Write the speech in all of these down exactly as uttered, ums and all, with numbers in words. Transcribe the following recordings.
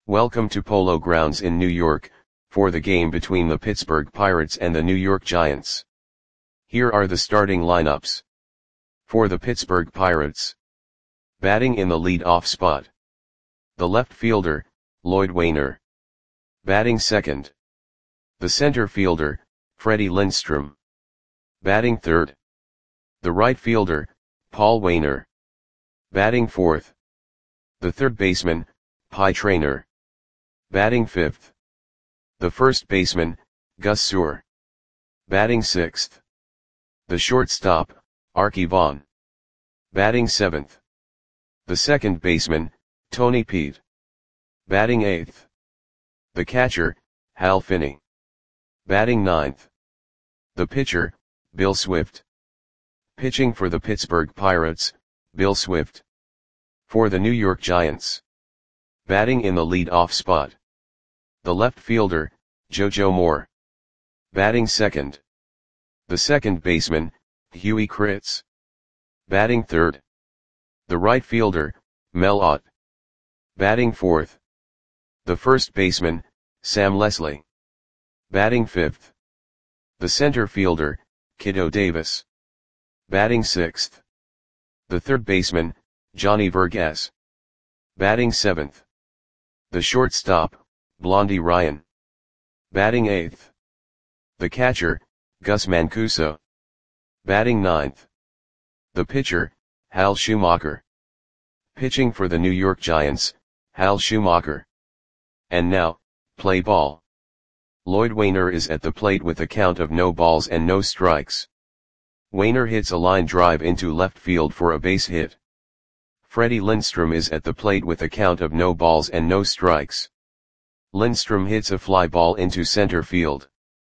Welcome to Polo Grounds in New York, for the game between the Pittsburgh Pirates and the New York Giants. Here are the starting lineups. For the Pittsburgh Pirates. Batting in the lead-off spot. The left fielder, Lloyd Waner. Batting second. The center fielder, Freddie Lindstrom. Batting third. The right fielder, Paul Waner. Batting fourth. The third baseman, Pie Traynor. Batting fifth. The first baseman, Gus Suhr. Batting sixth. The shortstop, Arky Vaughan. Batting seventh. The second baseman, Tony Peet. Batting eighth. The catcher, Hal Finney. Batting ninth. The pitcher, Bill Swift. Pitching for the Pittsburgh Pirates, Bill Swift. For the New York Giants. Batting in the lead-off spot. The left fielder, JoJo Moore. Batting second. The second baseman, Huey Kritz. Batting third. The right fielder, Mel Ott. Batting fourth. The first baseman, Sam Leslie. Batting fifth. The center fielder, Kiddo Davis. Batting sixth. The third baseman, Johnny Vergas. Batting seventh. The shortstop, Blondie Ryan. Batting eighth. The catcher, Gus Mancuso. Batting ninth. The pitcher, Hal Schumacher. Pitching for the New York Giants, Hal Schumacher. And now, play ball. Lloyd Waner is at the plate with a count of no balls and no strikes. Waner hits a line drive into left field for a base hit. Freddie Lindstrom is at the plate with a count of no balls and no strikes. Lindstrom hits a fly ball into center field.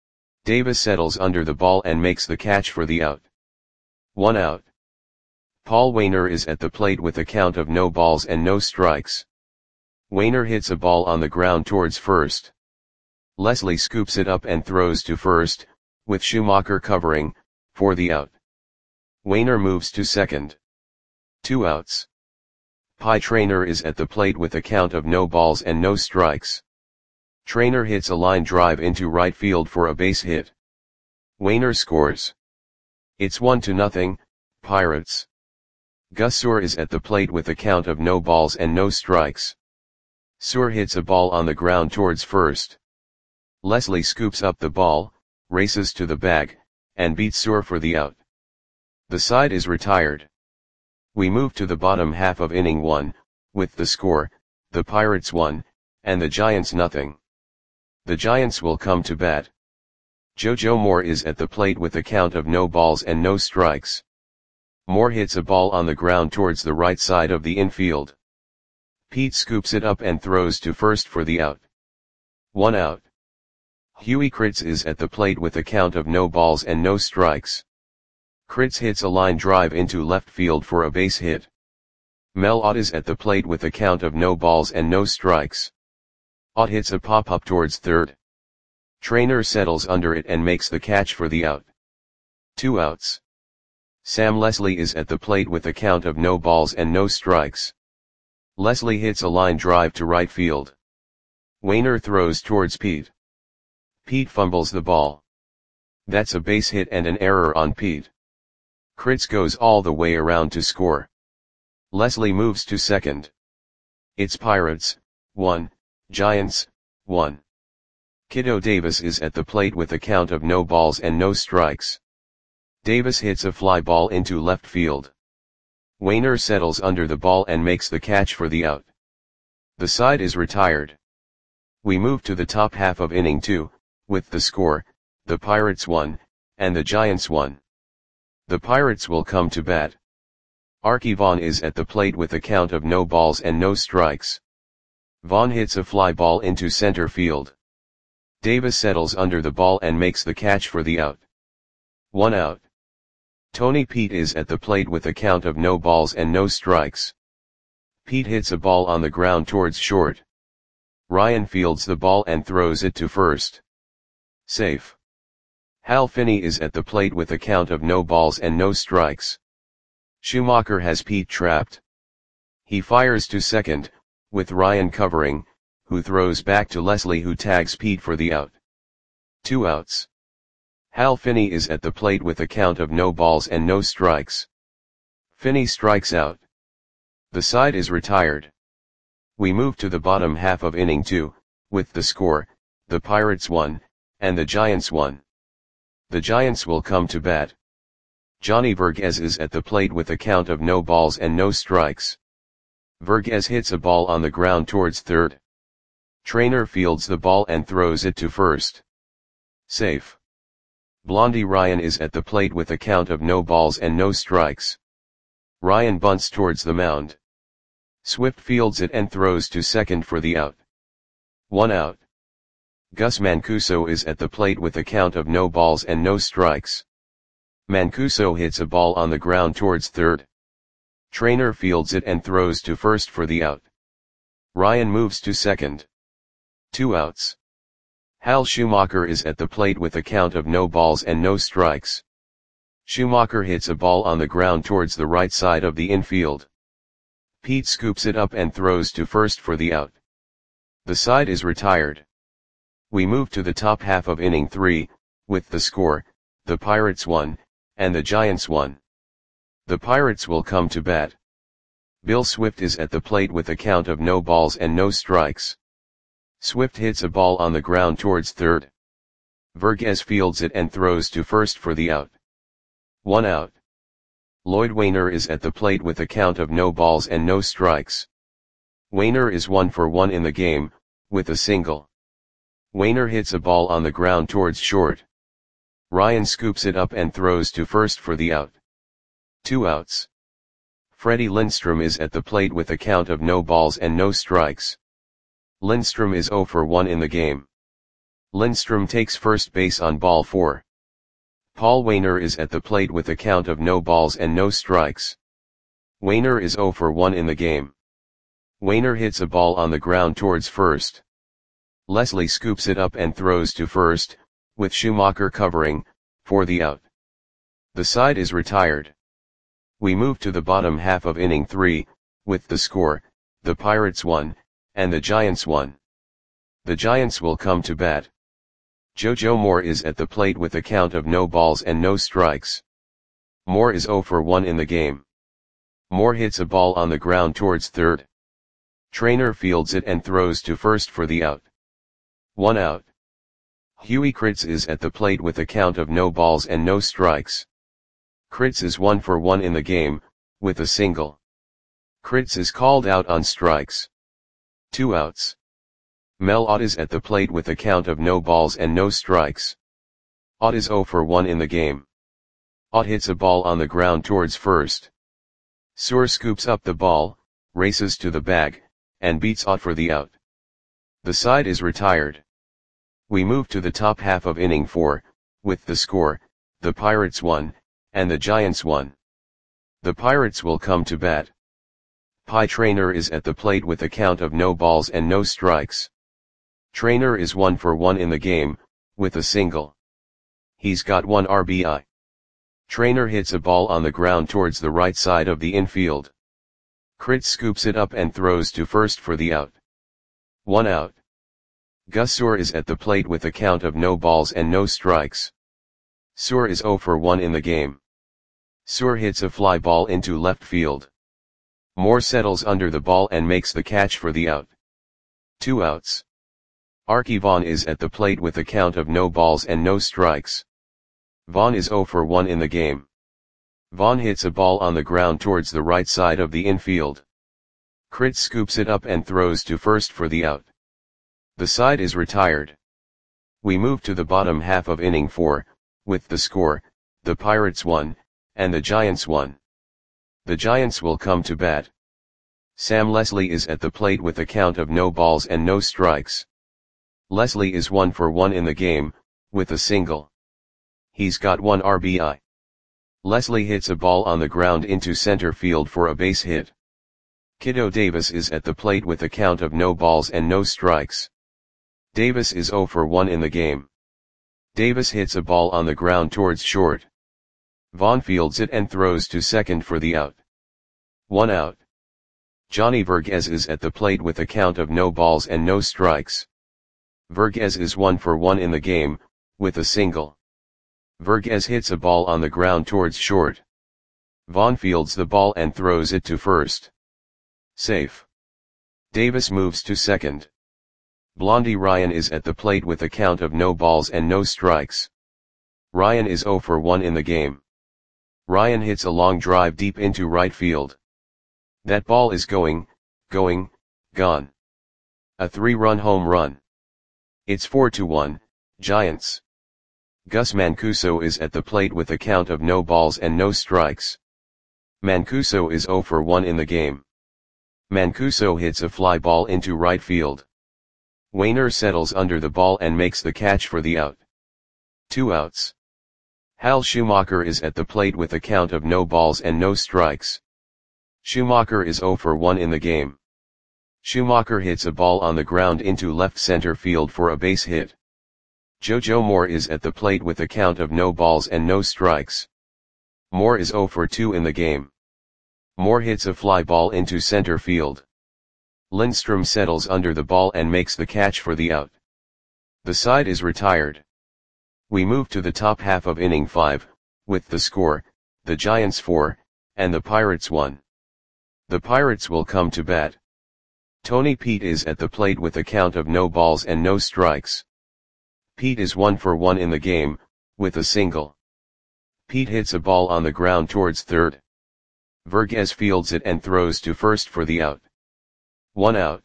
Davis settles under the ball and makes the catch for the out. One out. Paul Waner is at the plate with a count of no balls and no strikes. Waner hits a ball on the ground towards first. Leslie scoops it up and throws to first, with Schumacher covering, for the out. Waner moves to second. Two outs. Pie Traynor is at the plate with a count of no balls and no strikes. Traynor hits a line drive into right field for a base hit. Waner scores. It's one to nothing, Pirates. Gus Suhr is at the plate with a count of no balls and no strikes. Suhr hits a ball on the ground towards first. Leslie scoops up the ball, races to the bag, and beats Suhr for the out. The side is retired. We move to the bottom half of inning one, with the score, the Pirates one, and the Giants nothing. The Giants will come to bat. JoJo Moore is at the plate with a count of no balls and no strikes. Moore hits a ball on the ground towards the right side of the infield. Peet scoops it up and throws to first for the out. One out. Huey Kritz is at the plate with a count of no balls and no strikes. Kritz hits a line drive into left field for a base hit. Mel Ott is at the plate with a count of no balls and no strikes. Ott hits a pop-up towards third. Traynor settles under it and makes the catch for the out. Two outs. Sam Leslie is at the plate with a count of no balls and no strikes. Leslie hits a line drive to right field. Waner throws towards Peet. Peet fumbles the ball. That's a base hit and an error on Peet. Kritz goes all the way around to score. Leslie moves to second. It's Pirates, one, Giants, one. Kiddo Davis is at the plate with a count of no balls and no strikes. Davis hits a fly ball into left field. Waner settles under the ball and makes the catch for the out. The side is retired. We move to the top half of inning two, with the score, the Pirates one, and the Giants one. The Pirates will come to bat. Arky Vaughan is at the plate with a count of no balls and no strikes. Vaughan hits a fly ball into center field. Davis settles under the ball and makes the catch for the out. One out. Tony Peet is at the plate with a count of no balls and no strikes. Peet hits a ball on the ground towards short. Ryan fields the ball and throws it to first. Safe. Hal Finney is at the plate with a count of no balls and no strikes. Schumacher has Peet trapped. He fires to second, with Ryan covering, who throws back to Leslie, who tags Pete for the out. Two outs. Hal Finney is at the plate with a count of no balls and no strikes. Finney strikes out. The side is retired. We move to the bottom half of inning two, with the score, the Pirates won, and the Giants won. The Giants will come to bat. Johnny Verghese is at the plate with a count of no balls and no strikes. Verghese hits a ball on the ground towards third. Trainer fields the ball and throws it to first. Safe. Blondie Ryan is at the plate with a count of no balls and no strikes. Ryan bunts towards the mound. Swift fields it and throws to second for the out. One out. Gus Mancuso is at the plate with a count of no balls and no strikes. Mancuso hits a ball on the ground towards third. Trainer fields it and throws to first for the out. Ryan moves to second. Two outs. Hal Schumacher is at the plate with a count of no balls and no strikes. Schumacher hits a ball on the ground towards the right side of the infield. Pete scoops it up and throws to first for the out. The side is retired. We move to the top half of inning three, with the score, the Pirates won, and the Giants won. The Pirates will come to bat. Bill Swift is at the plate with a count of no balls and no strikes. Swift hits a ball on the ground towards third. Verghese fields it and throws to first for the out. One out. Lloyd Wainer is at the plate with a count of no balls and no strikes. Wainer is one for one in the game, with a single. Wainer hits a ball on the ground towards short. Ryan scoops it up and throws to first for the out. Two outs. Freddie Lindstrom is at the plate with a count of no balls and no strikes. Lindstrom is zero for one in the game. Lindstrom takes first base on ball four. Paul Wainer is at the plate with a count of no balls and no strikes. Wainer is zero for one in the game. Wainer hits a ball on the ground towards first. Leslie scoops it up and throws to first, with Schumacher covering, for the out. The side is retired. We move to the bottom half of inning three, with the score, the Pirates won, and the Giants won. The Giants will come to bat. JoJo Moore is at the plate with a count of no balls and no strikes. Moore is zero for one in the game. Moore hits a ball on the ground towards third. Trainer fields it and throws to first for the out. One out. Huey Kritz is at the plate with a count of no balls and no strikes. Kritz is one for one in the game, with a single. Kritz is called out on strikes. Two outs. Mel Ott is at the plate with a count of no balls and no strikes. Ott is zero for one in the game. Ott hits a ball on the ground towards first. Suhr scoops up the ball, races to the bag, and beats Ott for the out. The side is retired. We move to the top half of inning four, with the score, the Pirates won, and the Giants won. The Pirates will come to bat. Pie Traynor is at the plate with a count of no balls and no strikes. Traynor is one for one in the game, with a single. He's got one R B I. Traynor hits a ball on the ground towards the right side of the infield. Kritz scoops it up and throws to first for the out. One out. Gus Suhr is at the plate with a count of no balls and no strikes. Suhr is zero for one in the game. Suhr hits a fly ball into left field. Moore settles under the ball and makes the catch for the out. Two outs. Arky Vaughan is at the plate with a count of no balls and no strikes. Vaughan is zero for one in the game. Vaughan hits a ball on the ground towards the right side of the infield. Kritz scoops it up and throws to first for the out. The side is retired. We move to the bottom half of inning four, with the score, the Pirates won, and the Giants won. The Giants will come to bat. Sam Leslie is at the plate with a count of no balls and no strikes. Leslie is one for one in the game, with a single. He's got one R B I. Leslie hits a ball on the ground into center field for a base hit. Kiddo Davis is at the plate with a count of no balls and no strikes. Davis is zero for one in the game. Davis hits a ball on the ground towards short. Vaughan fields it and throws to second for the out. One out. Johnny Vergez is at the plate with a count of no balls and no strikes. Vergez is one for one in the game, with a single. Vergez hits a ball on the ground towards short. Vaughn fields the ball and throws it to first. Safe. Davis moves to second. Blondie Ryan is at the plate with a count of no balls and no strikes. Ryan is zero for one in the game. Ryan hits a long drive deep into right field. That ball is going, going, gone. A three-run home run. It's four to one, Giants. Gus Mancuso is at the plate with a count of no balls and no strikes. Mancuso is zero for one in the game. Mancuso hits a fly ball into right field. Wainer settles under the ball and makes the catch for the out. Two outs. Hal Schumacher is at the plate with a count of no balls and no strikes. Schumacher is zero for one in the game. Schumacher hits a ball on the ground into left center field for a base hit. JoJo Moore is at the plate with a count of no balls and no strikes. Moore is zero for two in the game. Moore hits a fly ball into center field. Lindstrom settles under the ball and makes the catch for the out. The side is retired. We move to the top half of inning five, with the score, the Giants four, and the Pirates one. The Pirates will come to bat. Tony Pete is at the plate with a count of no balls and no strikes. Pete is one for one in the game, with a single. Pete hits a ball on the ground towards third. Vergez fields it and throws to first for the out. One out.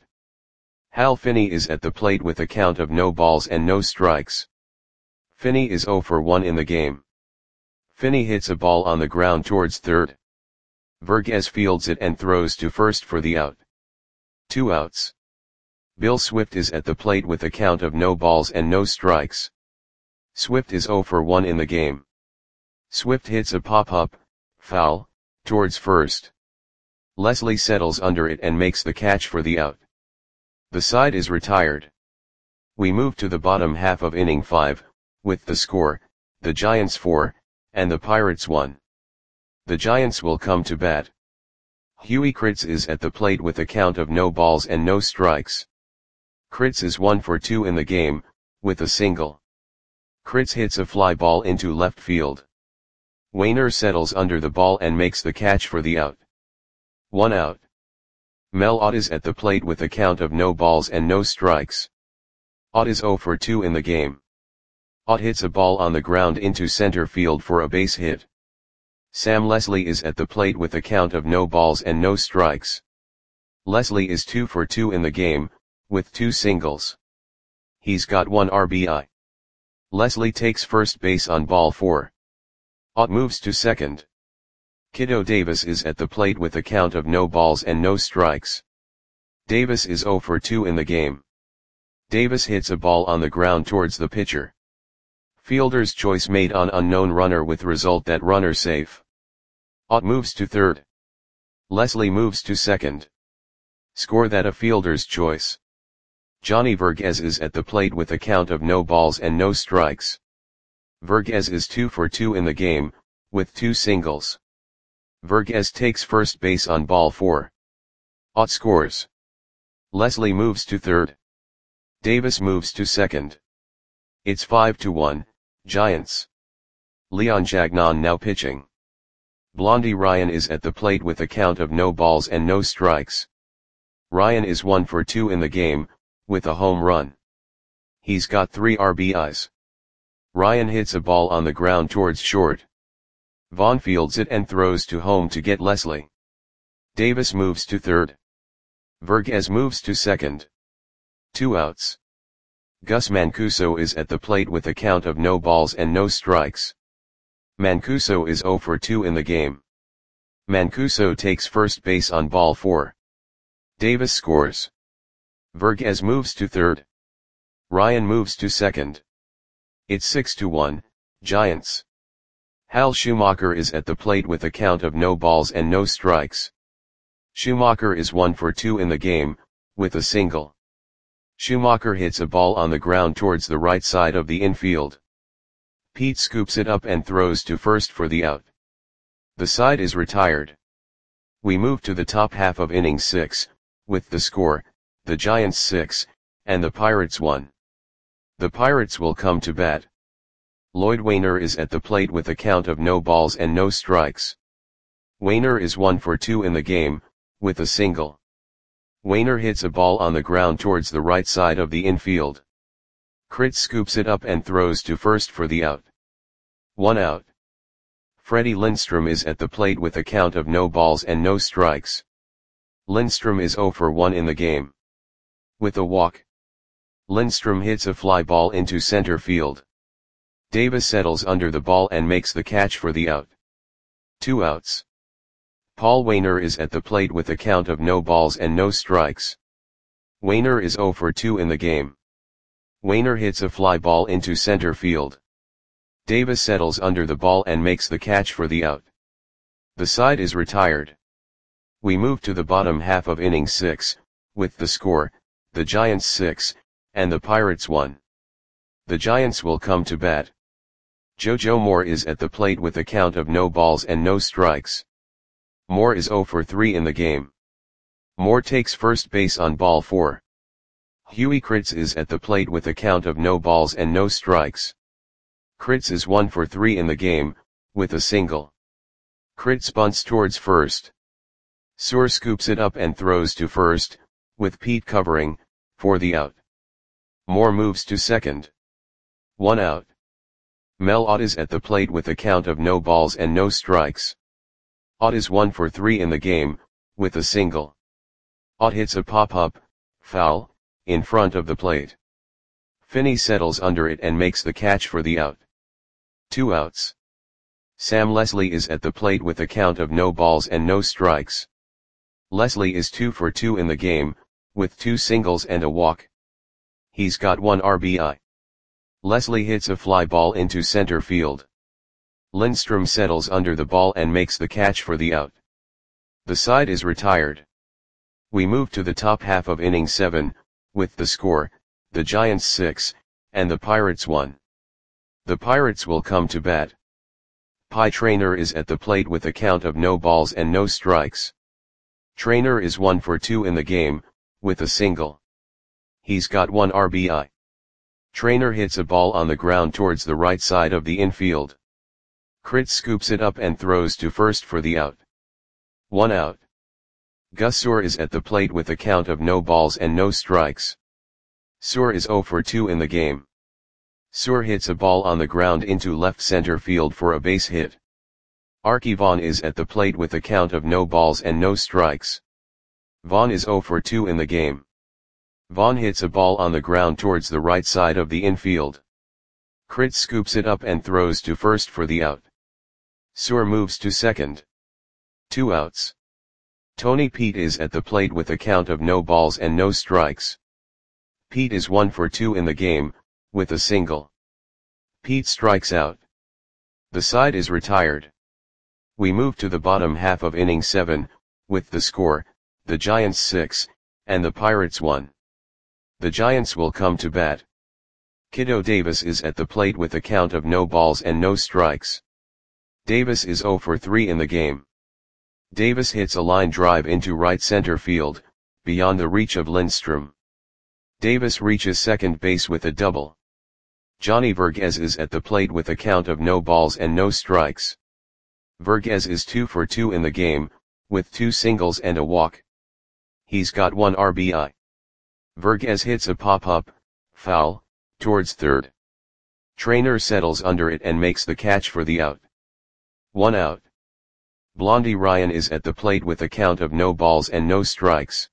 Hal Finney is at the plate with a count of no balls and no strikes. Finney is zero for one in the game. Finney hits a ball on the ground towards third. Vergez fields it and throws to first for the out. Two outs. Bill Swift is at the plate with a count of no balls and no strikes. Swift is zero for one in the game. Swift hits a pop-up, foul, towards first. Leslie settles under it and makes the catch for the out. The side is retired. We move to the bottom half of inning five, with the score, the Giants four, and the Pirates one. The Giants will come to bat. Huey Kritz is at the plate with a count of no balls and no strikes. Kritz is one for two in the game, with a single. Kritz hits a fly ball into left field. Wainer settles under the ball and makes the catch for the out. One out. Mel Ott is at the plate with a count of no balls and no strikes. Ott is zero for two in the game. Ott hits a ball on the ground into center field for a base hit. Sam Leslie is at the plate with a count of no balls and no strikes. Leslie is two for two in the game, with two singles. He's got one R B I. Leslie takes first base on ball four. Ott moves to second. Kiddo Davis is at the plate with a count of no balls and no strikes. Davis is zero for two in the game. Davis hits a ball on the ground towards the pitcher. Fielder's choice made on unknown runner with result that runner safe. Ott moves to third. Leslie moves to second. Score that a fielder's choice. Johnny Vergez is at the plate with a count of no balls and no strikes. Vergez is two for two in the game, with two singles. Vergez takes first base on ball four. Ott scores. Leslie moves to third. Davis moves to second. It's five to one, Giants. Leon Jagnon now pitching. Blondie Ryan is at the plate with a count of no balls and no strikes. Ryan is one for two in the game, with a home run. He's got three R B Is. Ryan hits a ball on the ground towards short. Vaughn fields it and throws to home to get Leslie. Davis moves to third. Vergez moves to second. Two outs. Gus Mancuso is at the plate with a count of no balls and no strikes. Mancuso is zero for two in the game. Mancuso takes first base on ball four. Davis scores. Vergez moves to third. Ryan moves to second. It's six to one, Giants. Hal Schumacher is at the plate with a count of no balls and no strikes. Schumacher is one for two in the game, with a single. Schumacher hits a ball on the ground towards the right side of the infield. Pete scoops it up and throws to first for the out. The side is retired. We move to the top half of inning six, with the score, the Giants six, and the Pirates one. The Pirates will come to bat. Lloyd Waner is at the plate with a count of no balls and no strikes. Waner is one for two in the game, with a single. Waner hits a ball on the ground towards the right side of the infield. Crit scoops it up and throws to first for the out. One out. Freddie Lindstrom is at the plate with a count of no balls and no strikes. Lindstrom is zero for one in the game. With a walk, Lindstrom hits a fly ball into center field. Davis settles under the ball and makes the catch for the out. Two outs. Paul Waner is at the plate with a count of no balls and no strikes. Waner is zero for two in the game. Waner hits a fly ball into center field. Davis settles under the ball and makes the catch for the out. The side is retired. We move to the bottom half of inning six, with the score, the Giants six, and the Pirates one. The Giants will come to bat. JoJo Moore is at the plate with a count of no balls and no strikes. Moore is zero for three in the game. Moore takes first base on ball four. Huey Kritz is at the plate with a count of no balls and no strikes. Kritz is one for three in the game, with a single. Kritz bunts towards first. Suhr scoops it up and throws to first, with Pete covering, for the out. Moore moves to second. One out. Mel Ott is at the plate with a count of no balls and no strikes. Ott is one for three in the game, with a single. Ott hits a pop-up, foul, in front of the plate. Finney settles under it and makes the catch for the out. Two outs. Sam Leslie is at the plate with a count of no balls and no strikes. Leslie is two for two in the game, with two singles and a walk. He's got one R B I. Leslie hits a fly ball into center field. Lindstrom settles under the ball and makes the catch for the out. The side is retired. We move to the top half of inning seven, with the score, the Giants six, and the Pirates one. The Pirates will come to bat. Pie Traynor is at the plate with a count of no balls and no strikes. Traynor is one for two in the game, with a single. He's got one R B I. Traynor hits a ball on the ground towards the right side of the infield. Kritz scoops it up and throws to first for the out. One out. Gus Suhr is at the plate with a count of no balls and no strikes. Suhr is zero for two in the game. Suhr hits a ball on the ground into left center field for a base hit. Arky Vaughan is at the plate with a count of no balls and no strikes. Vaughan is zero for two in the game. Vaughan hits a ball on the ground towards the right side of the infield. Kritz scoops it up and throws to first for the out. Suhr moves to second. Two outs. Tony Pete is at the plate with a count of no balls and no strikes. Pete is one for two in the game, with a single. Pete strikes out. The side is retired. We move to the bottom half of inning seven, with the score, the Giants six, and the Pirates one. The Giants will come to bat. Kiddo Davis is at the plate with a count of no balls and no strikes. Davis is zero for three in the game. Davis hits a line drive into right center field, beyond the reach of Lindstrom. Davis reaches second base with a double. Johnny Verghese is at the plate with a count of no balls and no strikes. Verghese is two for two in the game, with two singles and a walk. He's got one R B I. Verghese hits a pop-up, foul, towards third. Traynor settles under it and makes the catch for the out. One out. Blondie Ryan is at the plate with a count of no balls and no strikes.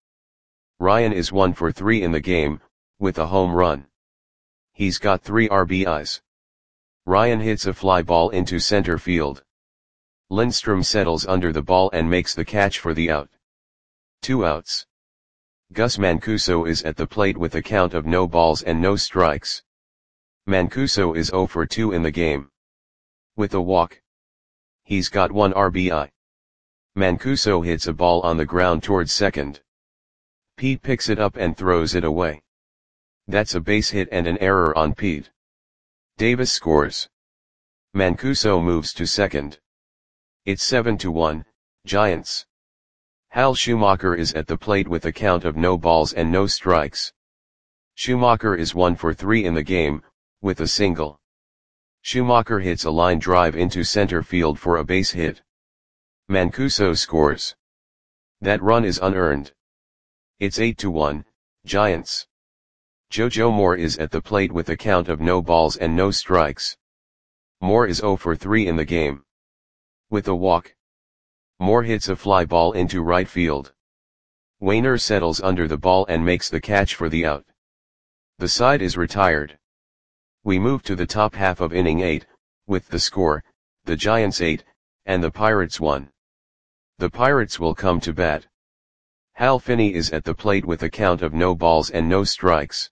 Ryan is one for three in the game, with a home run. He's got three R B Is. Ryan hits a fly ball into center field. Lindstrom settles under the ball and makes the catch for the out. Two outs. Gus Mancuso is at the plate with a count of no balls and no strikes. Mancuso is zero for two in the game. With a walk. He's got one R B I. Mancuso hits a ball on the ground towards second. Pete picks it up and throws it away. That's a base hit and an error on Pete. Davis scores. Mancuso moves to second. It's seven to one, Giants. Hal Schumacher is at the plate with a count of no balls and no strikes. Schumacher is one for three in the game, with a single. Schumacher hits a line drive into center field for a base hit. Mancuso scores. That run is unearned. It's eight to one, Giants. Jojo Moore is at the plate with a count of no balls and no strikes. Moore is zero for three in the game. With a walk. Moore hits a fly ball into right field. Wainer settles under the ball and makes the catch for the out. The side is retired. We move to the top half of inning eight, with the score, the Giants eight, and the Pirates one. The Pirates will come to bat. Hal Finney is at the plate with a count of no balls and no strikes.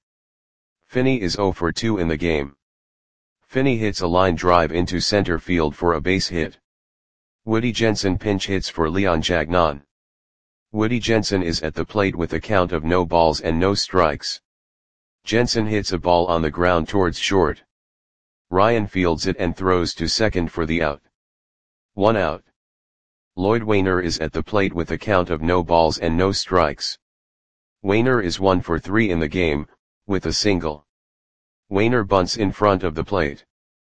Finney is zero for two in the game. Finney hits a line drive into center field for a base hit. Woody Jensen pinch hits for Leon Jagnon. Woody Jensen is at the plate with a count of no balls and no strikes. Jensen hits a ball on the ground towards short. Ryan fields it and throws to second for the out. One out. Lloyd Wainer is at the plate with a count of no balls and no strikes. Wainer is one for three in the game, with a single. Wainer bunts in front of the plate.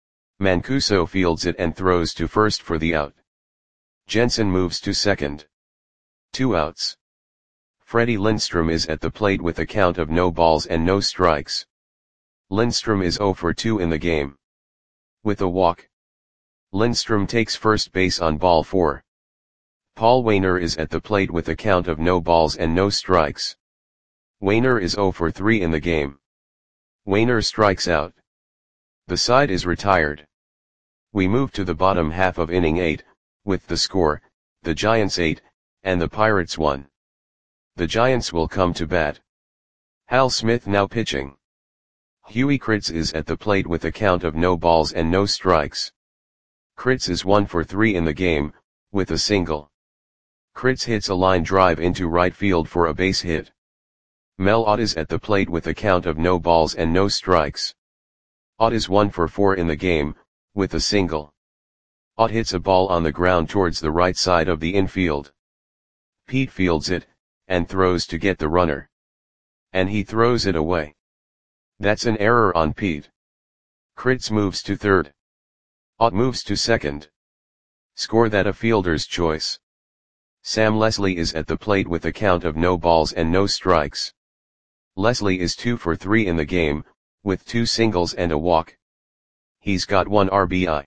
Mancuso fields it and throws to first for the out. Jensen moves to second. Two outs. Freddie Lindstrom is at the plate with a count of no balls and no strikes. Lindstrom is zero for two in the game. With a walk. Lindstrom takes first base on ball four. Paul Wainer is at the plate with a count of no balls and no strikes. Wainer is zero for three in the game. Wainer strikes out. The side is retired. We move to the bottom half of inning eight, with the score, the Giants eight, and the Pirates one. The Giants will come to bat. Hal Smith now pitching. Huey Kritz is at the plate with a count of no balls and no strikes. Kritz is one for three in the game, with a single. Kritz hits a line drive into right field for a base hit. Mel Ott is at the plate with a count of no balls and no strikes. Ott is one for four in the game, with a single. Ott hits a ball on the ground towards the right side of the infield. Pete fields it, and throws to get the runner. And he throws it away. That's an error on Pete. Kritz moves to third. Ott moves to second. Score that a fielder's choice. Sam Leslie is at the plate with a count of no balls and no strikes. Leslie is two for three in the game, with two singles and a walk. He's got one R B I.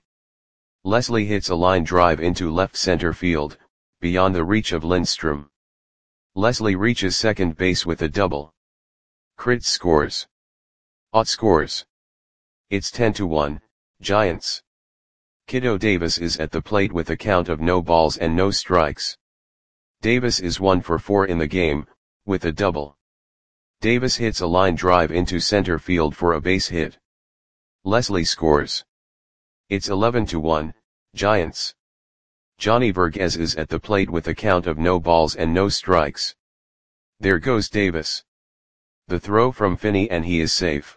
Leslie hits a line drive into left center field, beyond the reach of Lindstrom. Leslie reaches second base with a double. Kritz scores. Ott scores. It's ten to one, Giants. Kiddo Davis is at the plate with a count of no balls and no strikes. Davis is one for four in the game, with a double. Davis hits a line drive into center field for a base hit. Leslie scores. It's eleven to one, Giants. Johnny Verghese is at the plate with a count of no balls and no strikes. There goes Davis. The throw from Finney and he is safe.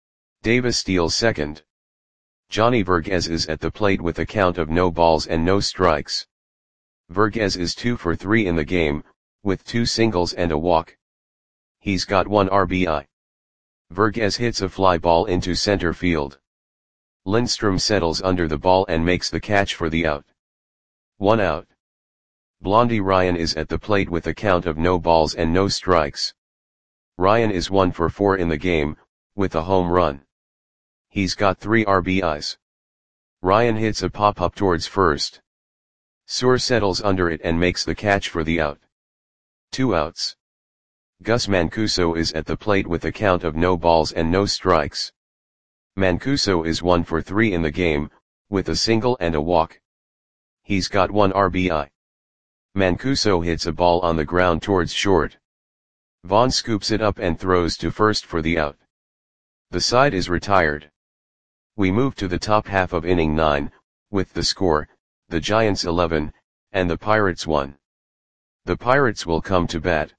Davis steals second. Johnny Verghese is at the plate with a count of no balls and no strikes. Verghese is two for three in the game, with two singles and a walk. He's got one R B I. Verghese hits a fly ball into center field. Lindstrom settles under the ball and makes the catch for the out. One out. Blondie Ryan is at the plate with a count of no balls and no strikes. Ryan is one for four in the game, with a home run. He's got three R B Is. Ryan hits a pop-up towards first. Suhr settles under it and makes the catch for the out. Two outs. Gus Mancuso is at the plate with a count of no balls and no strikes. Mancuso is one for three in the game, with a single and a walk. He's got one R B I. Mancuso hits a ball on the ground towards short. Vaughn scoops it up and throws to first for the out. The side is retired. We move to the top half of inning nine, with the score, the Giants eleven, and the Pirates one. The Pirates will come to bat.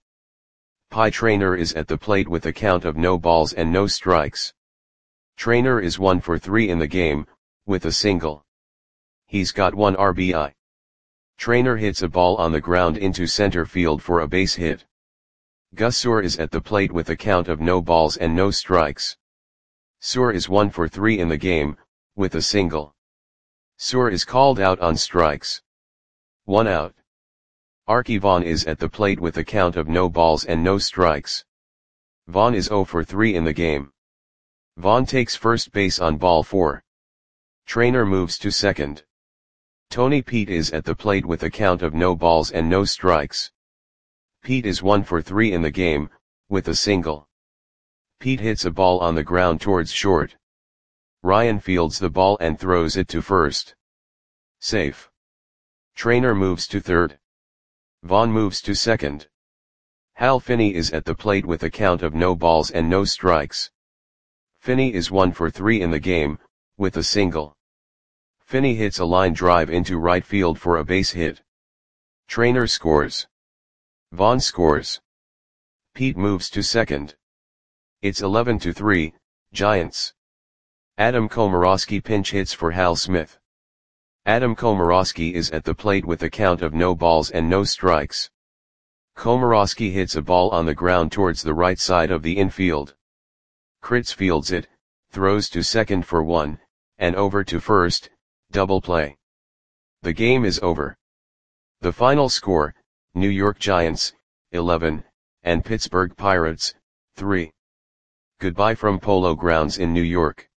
Pie Traynor is at the plate with a count of no balls and no strikes. Traynor is one for three in the game, with a single. He's got one R B I. Trainer hits a ball on the ground into center field for a base hit. Gus Suhr is at the plate with a count of no balls and no strikes. Suhr is one for three in the game, with a single. Suhr is called out on strikes. One out. Arky Vaughan is at the plate with a count of no balls and no strikes. Vaughan is zero for three in the game. Vaughan takes first base on ball four. Trainer moves to second. Tony Pete is at the plate with a count of no balls and no strikes. Pete is one for three in the game, with a single. Pete hits a ball on the ground towards short. Ryan fields the ball and throws it to first. Safe. Trainer moves to third. Vaughan moves to second. Hal Finney is at the plate with a count of no balls and no strikes. Finney is one for three in the game, with a single. Finney hits a line drive into right field for a base hit. Trainer scores. Vaughan scores. Pete moves to second. It's eleven to three, Giants. Adam Komorowski pinch hits for Hal Smith. Adam Komorowski is at the plate with a count of no balls and no strikes. Komorowski hits a ball on the ground towards the right side of the infield. Kritz fields it, throws to second for one, and over to first, double play. The game is over. The final score, New York Giants, eleven, and Pittsburgh Pirates, three. Goodbye from Polo Grounds in New York.